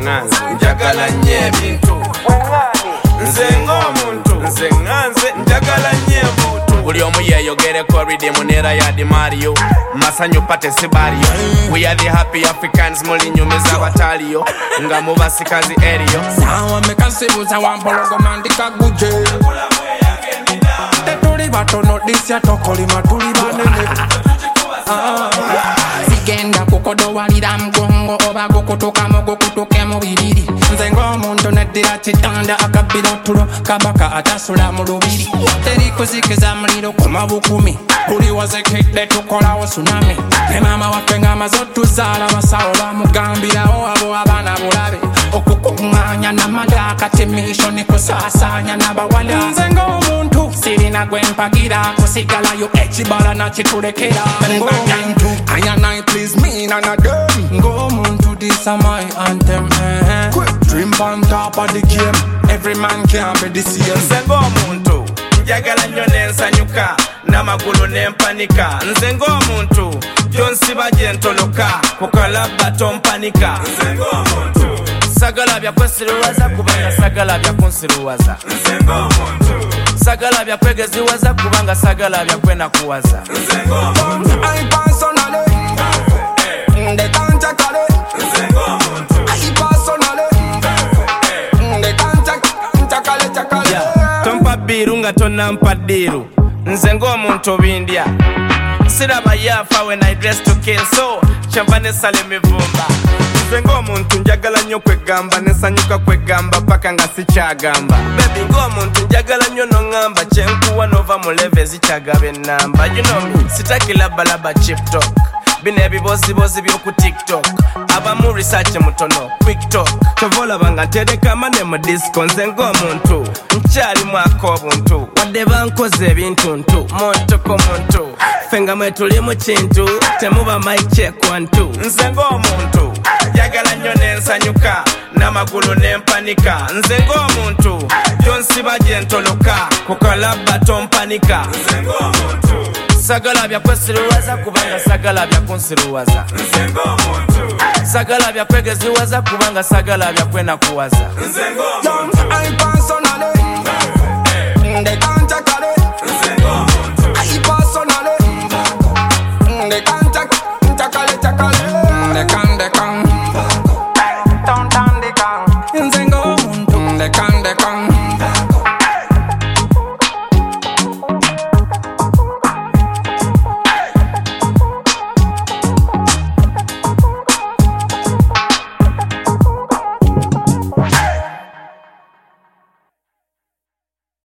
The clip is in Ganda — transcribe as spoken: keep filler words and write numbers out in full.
nganze njagala nnyo ebintu nze ng'omuntu nze nganze njagala nnyo ebintu buli omu yeeyogereko ridimu neera ya Di Mario masanyu pate sibario we are the happy Africans muli nyumiza abataliyo nga mubasikazi eriyo sawa mekasibuza wampologoma ndikaguje tetuli batono disya tokolima tuli banene sigenda kukodowalira mugongo oba gukutuka mu gukutuke mu bibiri nze ng'omuntu neddira kitanda akabbira otulo kabaka atasula mu lubiri teri kuzikiza muliro ku mabukumi buli wazekidde tukolawo tsunami ne maama waffe ng'amaze otuzaala basawo bamugambirawo abo abaana bulabe okukuŋŋaanya n'amadakatimisho ne kusaasaanya n'abawala nze ng'omuntu sirina gwe mpagira kusigalayo ekibala nakitulekera ng'omuntu I and I please me none of them ng'omuntu this are my anthem eh. Quick dream on top of the game every man can be the same nze ng'omuntu njagala nnyo n'ensanyuka n'amagulu n'empanika nze ng'omuntu gyonsiba gye ntoloka ku kalabba tompanika nze ng'omuntu sagala bya kwesiruwaza kubanga sagala bya kunsiruwaza nze ng'omuntu sagala bya kwegeziwaza kubanga sagala bya kwenakuwaza nze ng'omuntu I personally they can't check on it nze ng'omuntu I personally they can't check check on it check on it tompa biru nga tonampa diru nze ng'omuntu bindya siraba yafa when I dress to kill so kyava nesala emivumba nze ng'omuntu njagala nnyo kwegamba nesanyuka kwegamba paka nga sikyagamba bebi ng'omuntu njagala nnyo noŋŋamba kyenkuwa nova mu leve zikyagaba ennamba you know me sitakilabbalaba chip talk bino ebibozibozi by'oku tiktok abamu research mutono quick talk kyova olaba nga nterekama ne mu disco nze ng'omuntu nkyalimu ak'obuntu wadde bankoze ebintuntu muntu ku muntu ffe nga mwe tuli mu kintu temuba mic check one two nze ng'omuntu njagala nnyo n'ensanyuka n'amagulu n'empanika nze ng'omuntu gyonsiba gye ntoloka ku kalabba tompanika nze ng'omuntu sagala bya kwesiruwaza kubanga sagala bya kunsiruwaza nze ng'omuntu sagala bya kwegeziwaza kubanga sagala bya kwenakuwaza nze ng'omuntu I personally they can't check on it nze ng'omuntu